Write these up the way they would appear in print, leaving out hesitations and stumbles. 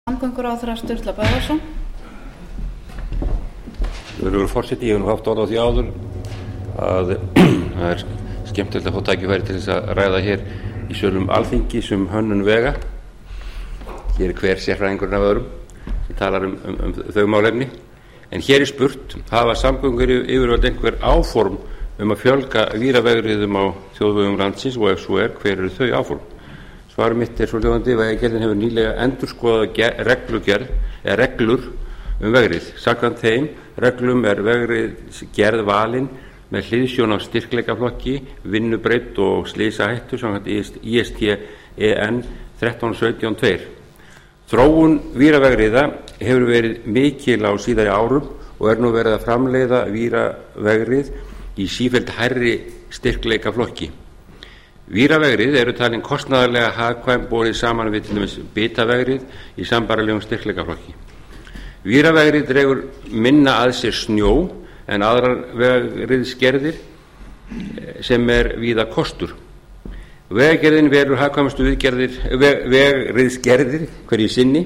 Samgönguráðherra Sturla Böðvarsson. Virðulegur forseti, ég hef nú haft orð á því áður að það er skemmtilegt að fá tækifæri til þess að ræða hér í sölum Alþingis hönnun vega. Hér er hver sérfræðingurinn af öðrum sem talar um þau málefni. En hér er spurt, hafa samgöngur yfirvöld einhver áform að fjölga víravegriðum á þjóðvegum landsins, og ef svo er, hver eru þau áform? Svar mitt er svohljóðandi: Vegagerðin hefur nýlega endurskoðað reglur vegrið. Samkvæmt þeim reglum er vegriðsgerð valin með hliðsjón af styrkleikaflokki, vinnubreidd og slysahættu samkvæmt ISTEN 13.17.2. Þróun víravegriða hefur verið mikil á síðari árum og er nú verið að framleiða víravegrið í sífellt hærri styrkleikaflokki. Víravegrið eru talin kostnaðarlega hagkvæm borið saman við til dæmis bitavegrið í sambærilegum styrkleikaflokki. Víravegrið dregur minna að sér snjó en aðrar vegriðsgerðir sem er víða kostur. Vegagerðin velur hagkvæmustu vegriðsgerðir hverju sinni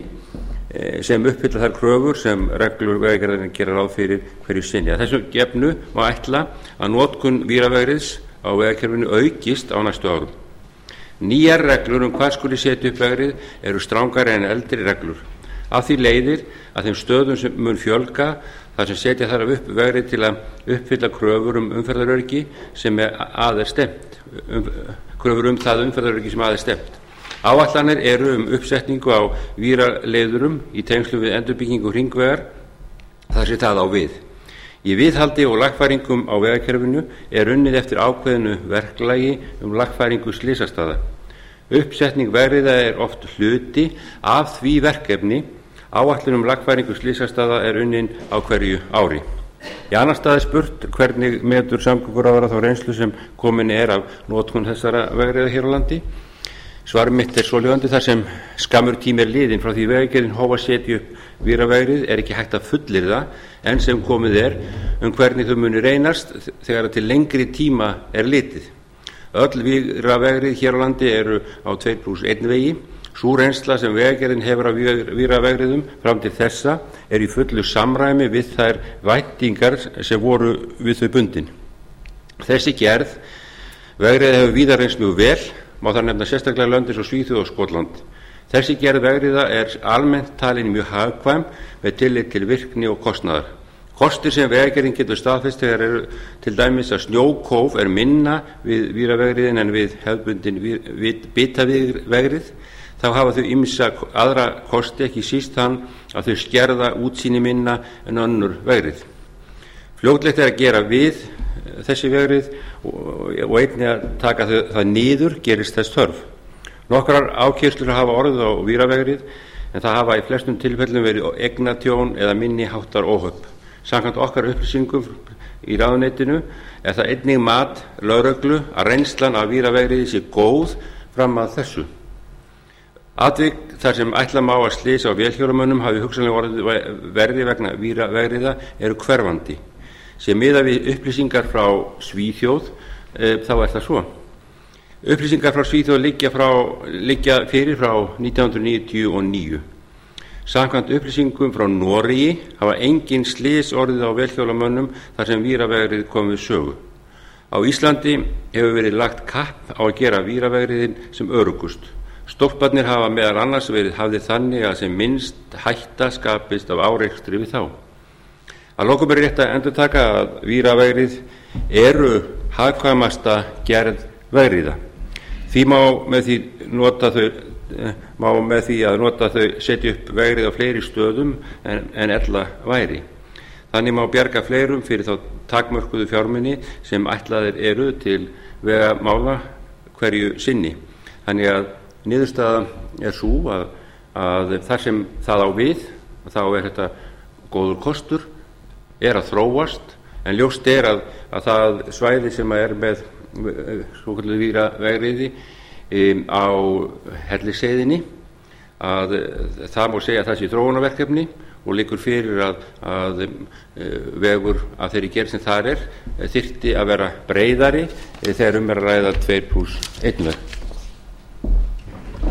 sem uppfylla þær kröfur sem reglur Vegagerðin gera ráð fyrir hverju sinni. Að þessu gefnu má ætla að notkun víravegriðs á vegakerfinu aukist á næstu árum. Nýjar reglur hvar skuli setja upp vegrið eru strangari en eldri reglur. Af því leiðir að þeim stöðum sem mun fjölga þar sem setja þarf upp vegrið til að uppfylla kröfur umferðaröryggi sem að er stefnt. Kröfur það umferðaröryggi sem að er stefnt. Áætlanir eru uppsetningu á víraleiðurum í tengslum við endurbyggingu hringvegar þar sem það á við. Í viðhaldi og lagfæringum á vegakerfinu er unnið eftir ákveðnu verklagi lagfæringu slysastaða. Uppsetning vegriða er oft hluti af því verkefni. Áætlun lagfæringu slysastaða er unnin á hverju ári. Í annar stað er spurt hvernig metur samgönguráðherra þá reynslu sem komin er af notkun þessara vegriða hér á landi. Svar mitt er svohljóðandi: þar sem skammur tími er liðinn frá því Vegagerðin hóf að setja upp víravegrið er ekki hægt að fullyrða enn sem komið er hvernig þau muni reynast þegar til lengri tíma er litið. Öll víravegrið hér á landi eru á 2+1 vegi. Sú reynsla sem Vegagerðin hefur af víravegriðum fram til þessa er í fullu samræmi við þær væntingar sem voru við þau bundin. Þessi gerð vegriða hefur víða reynst mjög vel. Má þar nefna sérstaklega lönd eins og Svíþjóð og Skotland. Þessi gerð vegriða er almennt talin mjög hagkvæm með tillit til virkni og kostnaðar. Kostir sem Vegagerðin getur staðfest þegar eru til dæmis að snjókóf er minna við víravegriðin en við hefðbundin bitavegrið. Þá hafa þau ýmsa aðra kosti, ekki síst þann að þau skerða útsýni minna en önnur vegrið. Fljótlegt er að gera við þessi vegrið og einnig að taka það niður gerist þess þörf. Nokkrar ákeyrslur hafa orðið á víravegrið en það hafa í flestum tilfellum verið eignatjón eða minni háttar óhöpp. Samkvæmt okkar upplýsingum í ráðuneytinu er það einnig mat lögreglu að reynslan af víravegriði sé góð fram að þessu. Atvik þar sem ætla má að slys á vélhjólamönnum hafi hugsanlega orðið verði vegna víravegriða eru hverfandi. Sem miðað við upplýsingar frá Svíþjóð þá er það svo. Upplýsingar frá Svíþjóð liggja fyrir frá 1999. Samkvæmt upplýsingum frá Noregi hafa engin slys orðið á vélhjólamönnum þar sem víravegrið kom við sögu. Á Íslandi hefur verið lagt kapp á að gera víravegriðin sem öruggust. Stólparnir hafa meðal annars verið hafðir þannig að sem minnst hætta skapist af árekstri við þá. Að lokum er rétt að endurtaka að víravegrið eru hagkvæmasta gerð vegriða. Því má með því að nota þau setja upp vegrið á fleiri stöðum en ella væri. Þannig má bjarga fleirum fyrir þá takmörkuðu fjármuni sem ætlaðir eru til vegamála hverju sinni. Þannig að niðurstaðan er sú að þar sem það á við þá er þetta góður kostur, er að þróast, en ljóst er að það svæði sem er með svokölluðu víravegriði á Hellisheiðinni að það má segja að það sé þróunarverkefni og liggur fyrir að vegur af þeirri gerð sem þar er þyrfti að vera breiðari þegar er að ræða 2+1 veg.